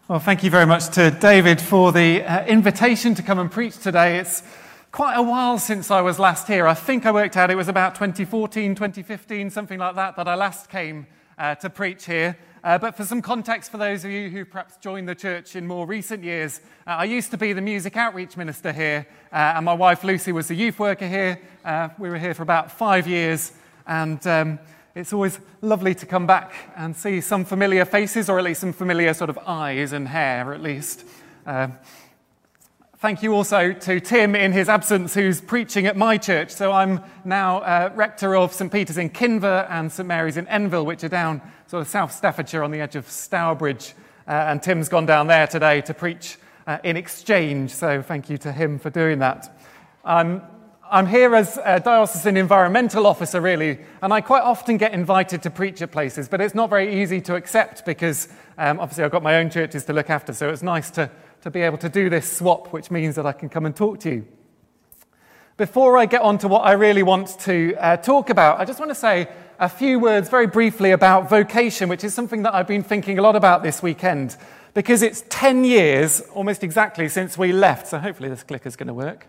Well, thank you very much to David for the invitation to come and preach today. It's quite a while since I was last here. I think I worked out it was about 2014, 2015, something like that I last came to preach here. But for some context for those of you who perhaps joined the church in more recent years, I used to be the music outreach minister here, and my wife Lucy was the youth worker here. We were here for about 5 years, and it's always lovely to come back and see some familiar faces, or at least some familiar sort of eyes and hair, at least. Thank you also to Tim in his absence, who's preaching at my church. So I'm now rector of St Peter's in Kinver and St Mary's in Enville, which are down sort of South Staffordshire on the edge of Stourbridge. And Tim's gone down there today to preach in exchange. So thank you to him for doing that. I'm here as a diocesan environmental officer, really, and I quite often get invited to preach at places, but it's not very easy to accept because obviously I've got my own churches to look after, so it's nice to be able to do this swap, which means that I can come and talk to you. Before I get on to what I really want to talk about, I just want to say a few words very briefly about vocation, which is something that I've been thinking a lot about this weekend, because it's 10 years, almost exactly, since we left, so hopefully this clicker's going to work.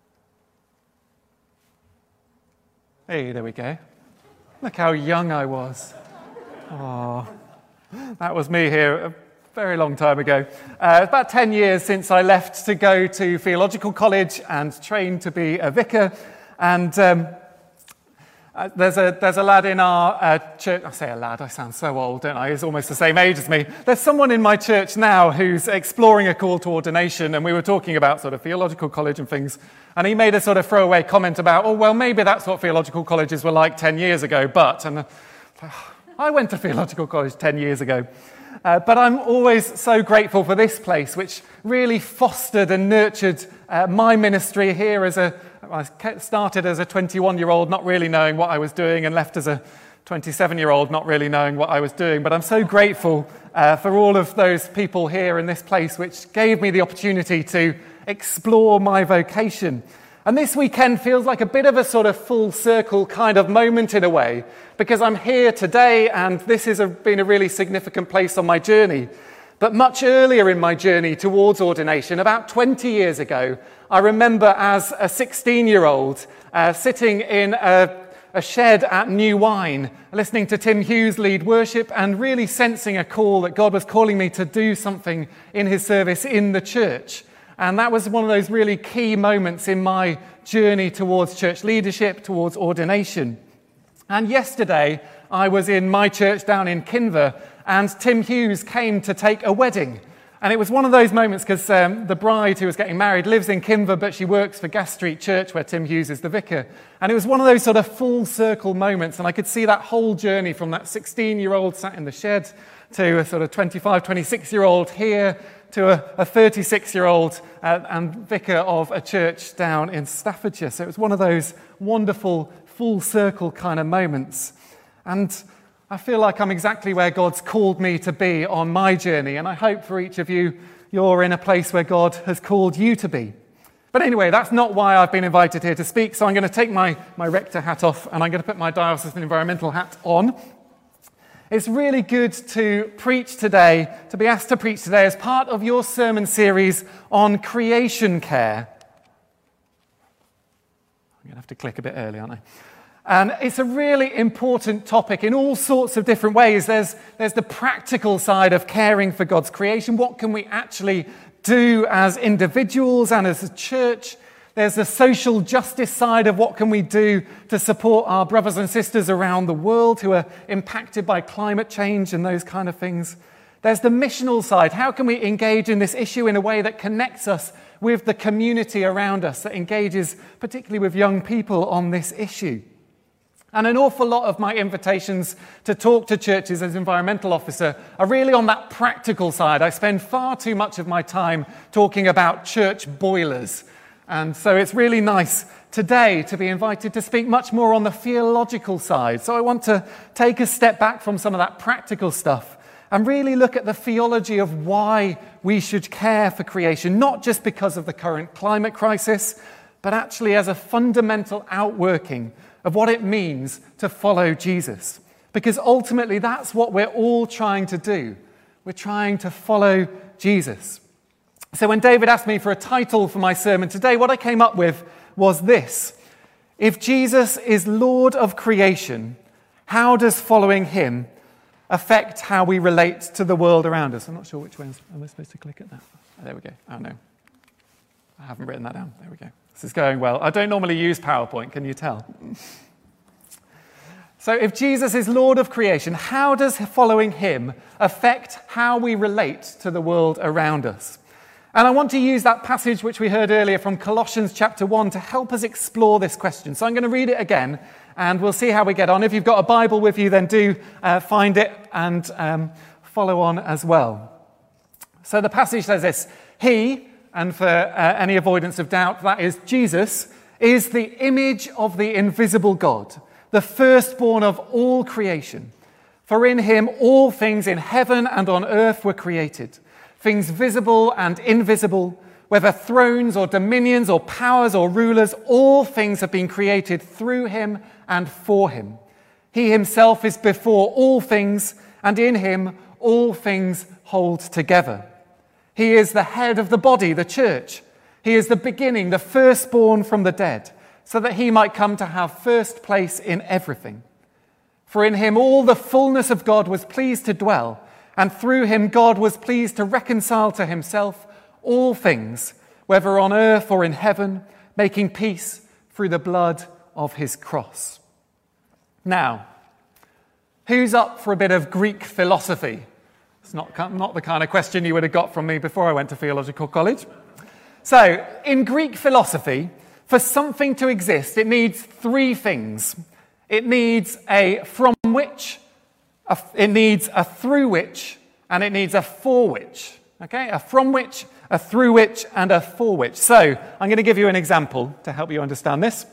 Hey, there we go. Look how young I was. Oh, that was me here a very long time ago. About 10 years since I left to go to theological college and train to be a vicar. And there's a lad in our church. I say a lad, I sound so old, don't I? He's almost the same age as me. There's someone in my church now who's exploring a call to ordination, and we were talking about sort of theological college and things. And he made a sort of throwaway comment about, oh, well, maybe that's what theological colleges were like 10 years ago, but... And I went to theological college 10 years ago. But I'm always so grateful for this place, which really fostered and nurtured my ministry here I started as a 21-year-old not really knowing what I was doing and left as a 27-year-old not really knowing what I was doing. But I'm so grateful for all of those people here in this place, which gave me the opportunity to explore my vocation. And this weekend feels like a bit of a sort of full circle kind of moment in a way, because I'm here today and this has been a really significant place on my journey. But much earlier in my journey towards ordination, about 20 years ago, I remember as a 16-year-old sitting in a shed at New Wine, listening to Tim Hughes lead worship and really sensing a call that God was calling me to do something in his service in the church. And that was one of those really key moments in my journey towards church leadership, towards ordination. And yesterday, I was in my church down in Kinver, and Tim Hughes came to take a wedding. And it was one of those moments because the bride who was getting married lives in Kinver, but she works for Gas Street Church, where Tim Hughes is the vicar. And it was one of those sort of full circle moments, and I could see that whole journey from that 16-year-old sat in the shed to a sort of 25, 26-year-old here, to a 36-year-old and vicar of a church down in Staffordshire. So it was one of those wonderful full circle kind of moments. And I feel like I'm exactly where God's called me to be on my journey. And I hope for each of you, you're in a place where God has called you to be. But anyway, that's not why I've been invited here to speak. So I'm going to take my rector hat off and I'm going to put my diocesan environmental hat on. It's really good to preach today, to be asked to preach today as part of your sermon series on creation care. I'm going to have to click a bit early, aren't I? And it's a really important topic in all sorts of different ways. There's the practical side of caring for God's creation. What can we actually do as individuals and as a church? There's the social justice side of what can we do to support our brothers and sisters around the world who are impacted by climate change and those kind of things. There's the missional side. How can we engage in this issue in a way that connects us with the community around us, that engages particularly with young people on this issue? And an awful lot of my invitations to talk to churches as environmental officer are really on that practical side. I spend far too much of my time talking about church boilers. And so it's really nice today to be invited to speak much more on the theological side. So I want to take a step back from some of that practical stuff and really look at the theology of why we should care for creation, not just because of the current climate crisis, but actually as a fundamental outworking of what it means to follow Jesus. Because ultimately that's what we're all trying to do. We're trying to follow Jesus. So when David asked me for a title for my sermon today, what I came up with was this: if Jesus is Lord of creation, how does following him affect how we relate to the world around us? I'm not sure which way am I supposed to click at that. Oh, there we go. Oh, no. I haven't written that down. There we go. This is going well. I don't normally use PowerPoint, can you tell? So if Jesus is Lord of creation, how does following him affect how we relate to the world around us? And I want to use that passage which we heard earlier from Colossians chapter 1 to help us explore this question. So I'm going to read it again, and we'll see how we get on. If you've got a Bible with you, then do find it and follow on as well. So the passage says this: He, and for any avoidance of doubt, that is Jesus, is the image of the invisible God, the firstborn of all creation. For in him all things in heaven and on earth were created, things visible and invisible, whether thrones or dominions or powers or rulers, all things have been created through him and for him. He himself is before all things, and in him all things hold together. He is the head of the body, the church. He is the beginning, the firstborn from the dead, so that he might come to have first place in everything. For in him all the fullness of God was pleased to dwell, and through him God was pleased to reconcile to himself all things, whether on earth or in heaven, making peace through the blood of his cross. Now, who's up for a bit of Greek philosophy? It's not the kind of question you would have got from me before I went to theological college. So, in Greek philosophy, for something to exist, it needs three things. It needs a from which, it needs a through which, and it needs a for which. Okay? A from which, a through which, and a for which. So, I'm going to give you an example to help you understand this.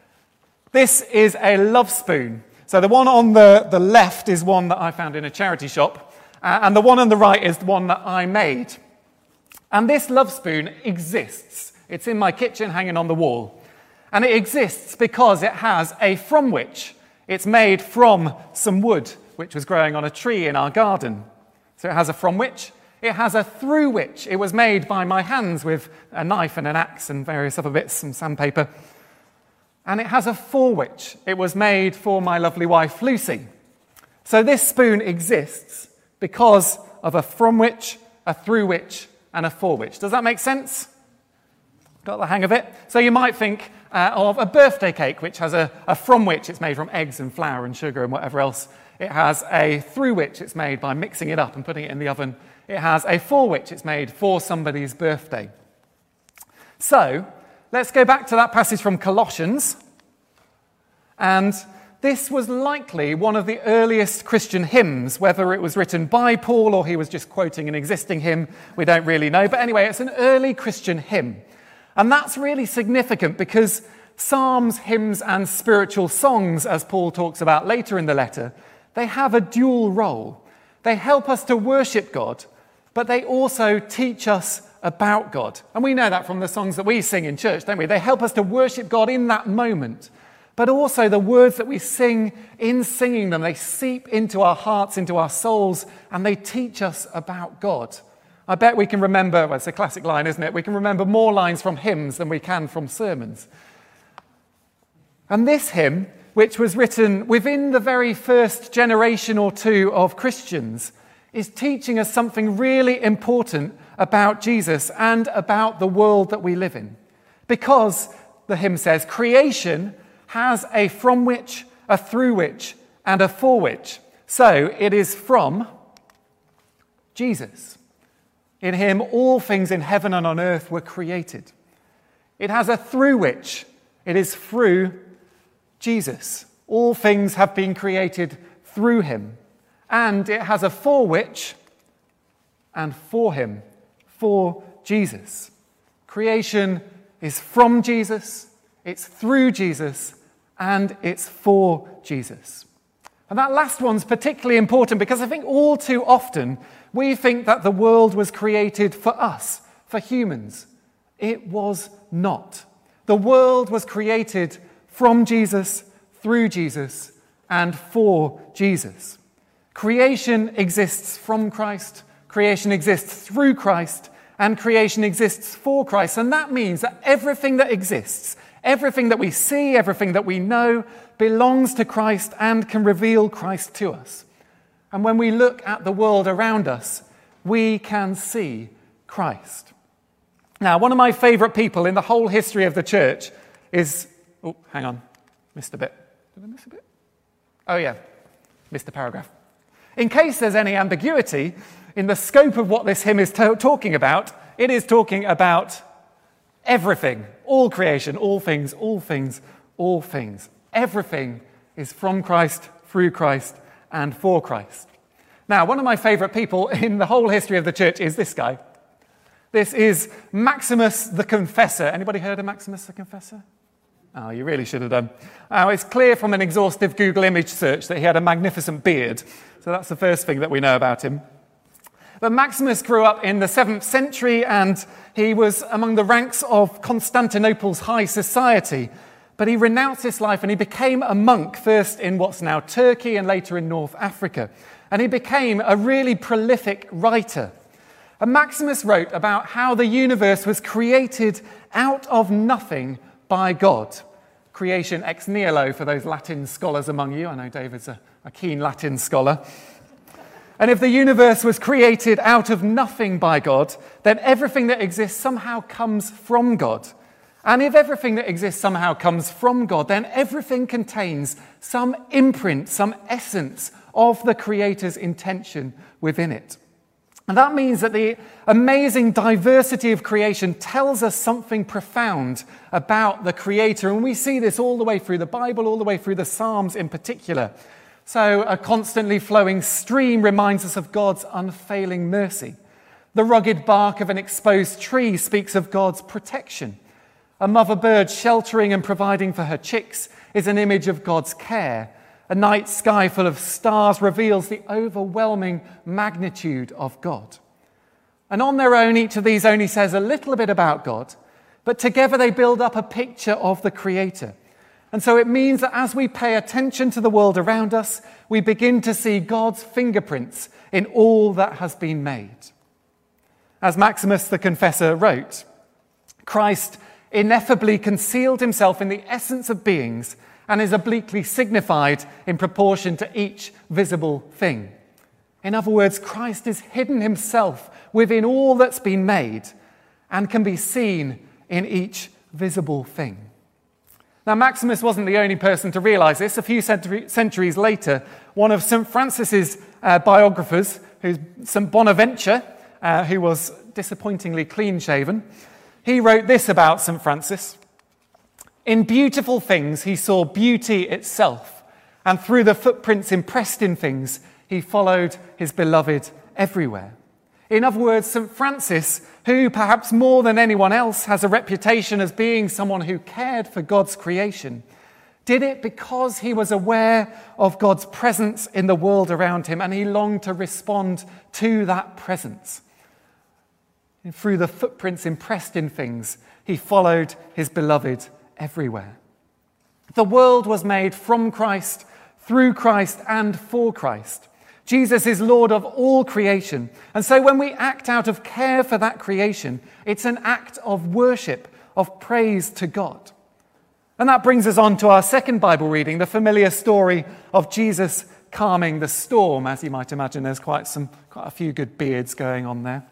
This is a love spoon. So the one on the left is one that I found in a charity shop, and the one on the right is the one that I made. And this love spoon exists. It's in my kitchen hanging on the wall. And it exists because it has a from which. It's made from some wood, which was growing on a tree in our garden. So it has a from which. It has a through which. It was made by my hands with a knife and an axe and various other bits, some sandpaper. And it has a for which. It was made for my lovely wife, Lucy. So this spoon exists because of a from which, a through which, and a for which. Does that make sense? Got the hang of it? So you might think of a birthday cake, which has a from which. It's made from eggs and flour and sugar and whatever else. It has a through which. It's made by mixing it up and putting it in the oven. It has a for which. It's made for somebody's birthday. So let's go back to that passage from Colossians. And this was likely one of the earliest Christian hymns, whether it was written by Paul or he was just quoting an existing hymn, we don't really know. But anyway, it's an early Christian hymn. And that's really significant because psalms, hymns, and spiritual songs, as Paul talks about later in the letter, they have a dual role. They help us to worship God, but they also teach us about God. And we know that from the songs that we sing in church, don't we? They help us to worship God in that moment. But also the words that we sing, in singing them, they seep into our hearts, into our souls, and they teach us about God. I bet we can remember, well, it's a classic line, isn't it? We can remember more lines from hymns than we can from sermons. And this hymn, which was written within the very first generation or two of Christians, is teaching us something really important about Jesus and about the world that we live in. Because, the hymn says, creation has a from which, a through which, and a for which. So it is from Jesus. In him all things in heaven and on earth were created. It has a through which. It is through Jesus. All things have been created through him. And it has a for which and for him, for Jesus. Creation is from Jesus, it's through Jesus, and it's for Jesus. And that last one's particularly important because I think all too often we think that the world was created for us, for humans. It was not. The world was created from Jesus, through Jesus, and for Jesus. Creation exists from Christ. creation exists through Christ, and creation exists for Christ. And that means that everything that exists, everything that we see, everything that we know, belongs to Christ and can reveal Christ to us. And when we look at the world around us, we can see Christ. Now, one of my favourite people in the whole history of the church is... Oh, hang on. Missed a bit. Did I miss a bit? Oh, yeah. Missed a paragraph. In case there's any ambiguity in the scope of what this hymn is talking about, it is talking about everything, all creation, all things, all things, all things. Everything is from Christ, through Christ, and for Christ. Now, one of my favourite people in the whole history of the church is this guy. This is Maximus the Confessor. Anybody heard of Maximus the Confessor? Oh, you really should have done. It's clear from an exhaustive Google image search that he had a magnificent beard. So that's the first thing that we know about him. But Maximus grew up in the 7th century and he was among the ranks of Constantinople's high society. But he renounced his life and he became a monk, first in what's now Turkey and later in North Africa. And he became a really prolific writer. And Maximus wrote about how the universe was created out of nothing by God. Creation ex nihilo for those Latin scholars among you. I know David's a keen Latin scholar. And if the universe was created out of nothing by God, then everything that exists somehow comes from God. And if everything that exists somehow comes from God, then everything contains some imprint, some essence of the Creator's intention within it. And that means that the amazing diversity of creation tells us something profound about the Creator. And we see this all the way through the Bible, all the way through the Psalms in particular. So a constantly flowing stream reminds us of God's unfailing mercy. The rugged bark of an exposed tree speaks of God's protection. A mother bird sheltering and providing for her chicks is an image of God's care. A night sky full of stars reveals the overwhelming magnitude of God. And on their own, each of these only says a little bit about God, but together they build up a picture of the Creator. And so it means that as we pay attention to the world around us, we begin to see God's fingerprints in all that has been made. As Maximus the Confessor wrote, Christ ineffably concealed himself in the essence of beings and is obliquely signified in proportion to each visible thing. In other words, Christ has hidden himself within all that's been made and can be seen in each visible thing. Now, Maximus wasn't the only person to realize this. A few centuries later, one of St. Francis's biographers, who's St. Bonaventure, who was disappointingly clean-shaven, he wrote this about St. Francis. In beautiful things, he saw beauty itself, and through the footprints impressed in things, he followed his beloved everywhere. In other words, St. Francis, who perhaps more than anyone else has a reputation as being someone who cared for God's creation, did it because he was aware of God's presence in the world around him, and he longed to respond to that presence. And through the footprints impressed in things, he followed his beloved everywhere. The world was made from Christ, through Christ, and for Christ. Jesus is Lord of all creation. And so when we act out of care for that creation, it's an act of worship, of praise to God. And that brings us on to our second Bible reading, the familiar story of Jesus calming the storm. As you might imagine, there's quite a few good beards going on there.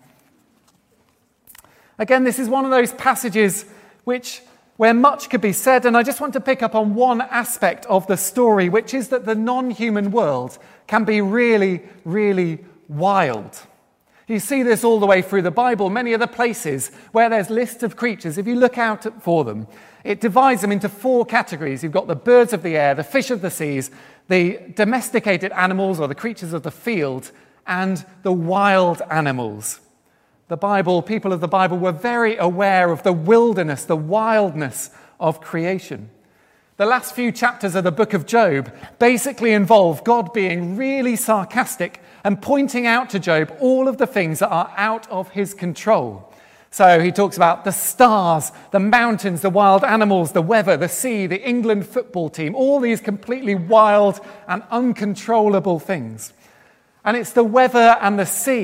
Again, this is one of those passages where much could be said, and I just want to pick up on one aspect of the story, which is that the non-human world can be really, really wild. You see this all the way through the Bible. Many of the places where there's lists of creatures, if you look out for them, it divides them into 4 categories. You've got the birds of the air, the fish of the seas, the domesticated animals or the creatures of the field, and the wild animals. People of the Bible were very aware of the wilderness, the wildness of creation. The last few chapters of the book of Job basically involve God being really sarcastic and pointing out to Job all of the things that are out of his control. So he talks about the stars, the mountains, the wild animals, the weather, the sea, the England football team, all these completely wild and uncontrollable things. And it's the weather and the sea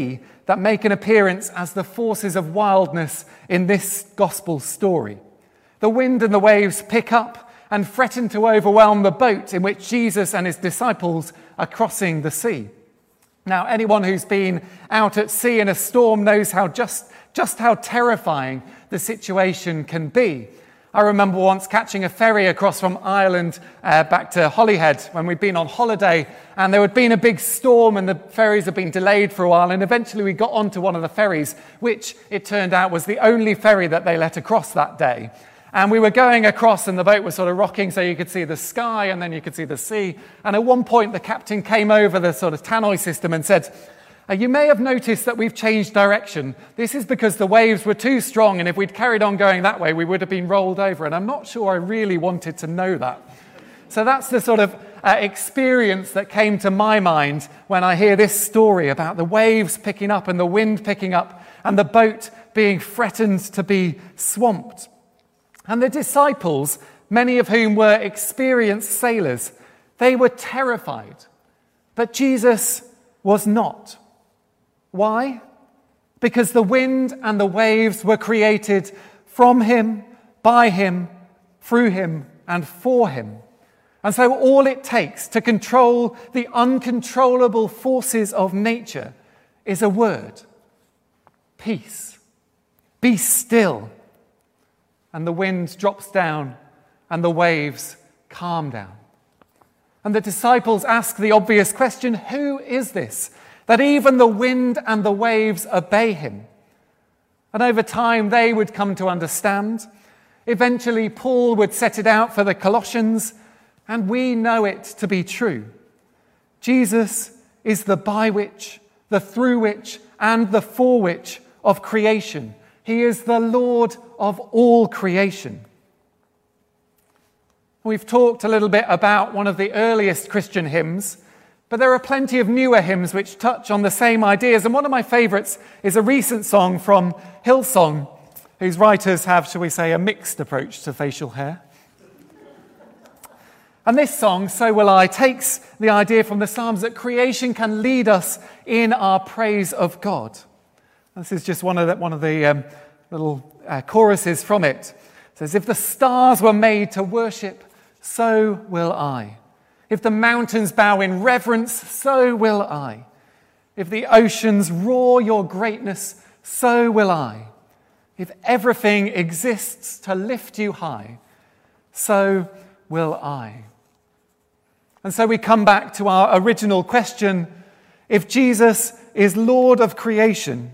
that make an appearance as the forces of wildness in this gospel story. The wind and the waves pick up and threaten to overwhelm the boat in which Jesus and his disciples are crossing the sea. Now, anyone who's been out at sea in a storm knows just how terrifying the situation can be. I remember once catching a ferry across from Ireland back to Holyhead when we'd been on holiday, and there had been a big storm and the ferries had been delayed for a while, and eventually we got onto one of the ferries, which it turned out was the only ferry that they let across that day. And we were going across and the boat was sort of rocking so you could see the sky and then you could see the sea. And at one point the captain came over the sort of tannoy system and said, "You may have noticed that we've changed direction. This is because the waves were too strong, and if we'd carried on going that way, we would have been rolled over." And I'm not sure I really wanted to know that. So that's the sort of experience that came to my mind when I hear this story about the waves picking up and the wind picking up and the boat being threatened to be swamped. And the disciples, many of whom were experienced sailors, they were terrified. But Jesus was not. Why? Because the wind and the waves were created from him, by him, through him, and for him. And so all it takes to control the uncontrollable forces of nature is a word: peace. Be still. And the wind drops down and the waves calm down. And the disciples ask the obvious question: who is this, that even the wind and the waves obey him? And over time they would come to understand. Eventually Paul would set it out for the Colossians, and we know it to be true. Jesus is the by which, the through which, and the for which of creation. He is the Lord of all creation. We've talked a little bit about one of the earliest Christian hymns, but there are plenty of newer hymns which touch on the same ideas. And one of my favourites is a recent song from Hillsong, whose writers have, shall we say, a mixed approach to facial hair. And this song, So Will I, takes the idea from the Psalms that creation can lead us in our praise of God. This is just one of the little choruses from it. It says, "If the stars were made to worship, so will I. If the mountains bow in reverence, so will I. If the oceans roar your greatness, so will I. If everything exists to lift you high, so will I." And so we come back to our original question: if Jesus is Lord of creation,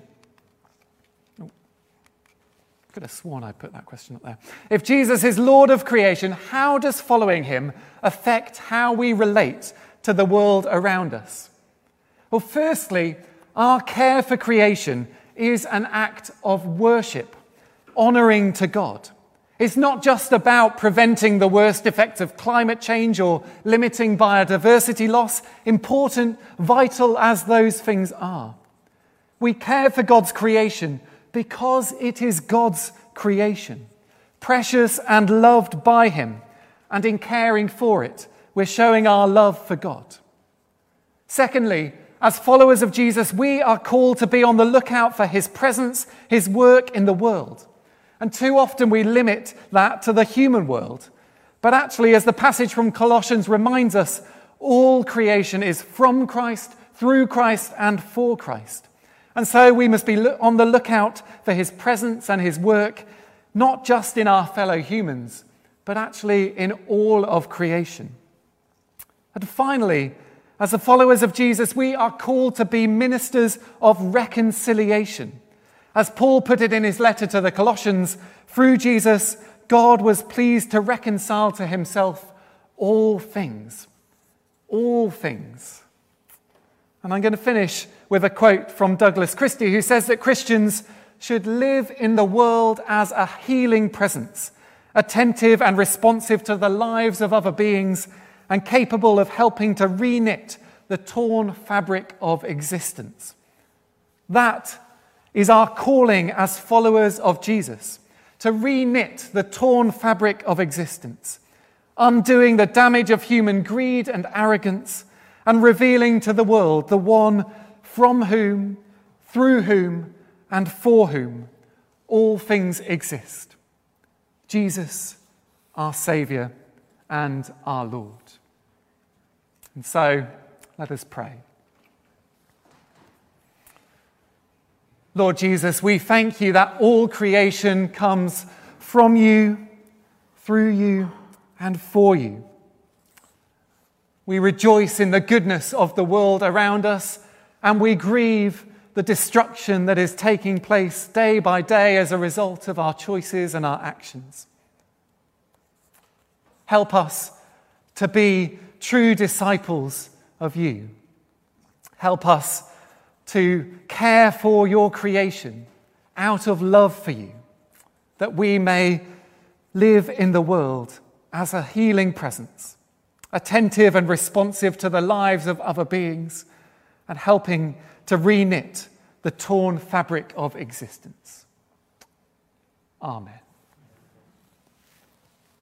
could have sworn I put that question up there. If Jesus is Lord of creation, how does following him affect how we relate to the world around us? Well, firstly, our care for creation is an act of worship, honouring to God. It's not just about preventing the worst effects of climate change or limiting biodiversity loss, important, vital as those things are. We care for God's creation because it is God's creation, precious and loved by him, and in caring for it, we're showing our love for God. Secondly, as followers of Jesus, we are called to be on the lookout for his presence, his work in the world. And too often we limit that to the human world. But actually, as the passage from Colossians reminds us, all creation is from Christ, through Christ, and for Christ. And so we must be on the lookout for his presence and his work, not just in our fellow humans, but actually in all of creation. And finally, as the followers of Jesus, we are called to be ministers of reconciliation. As Paul put it in his letter to the Colossians, through Jesus, God was pleased to reconcile to himself all things. All things. And I'm going to finish with a quote from Douglas Christie, who says that Christians should live in the world as a healing presence, attentive and responsive to the lives of other beings, and capable of helping to reknit the torn fabric of existence. That is our calling as followers of Jesus, to reknit the torn fabric of existence, undoing the damage of human greed and arrogance, and revealing to the world the one from whom, through whom and for whom all things exist. Jesus, our Saviour and our Lord. And so, let us pray. Lord Jesus, we thank you that all creation comes from you, through you, and for you. We rejoice in the goodness of the world around us, and we grieve the destruction that is taking place day by day as a result of our choices and our actions. Help us to be true disciples of you. Help us to care for your creation out of love for you, that we may live in the world as a healing presence, attentive and responsive to the lives of other beings, and helping to reknit the torn fabric of existence. Amen.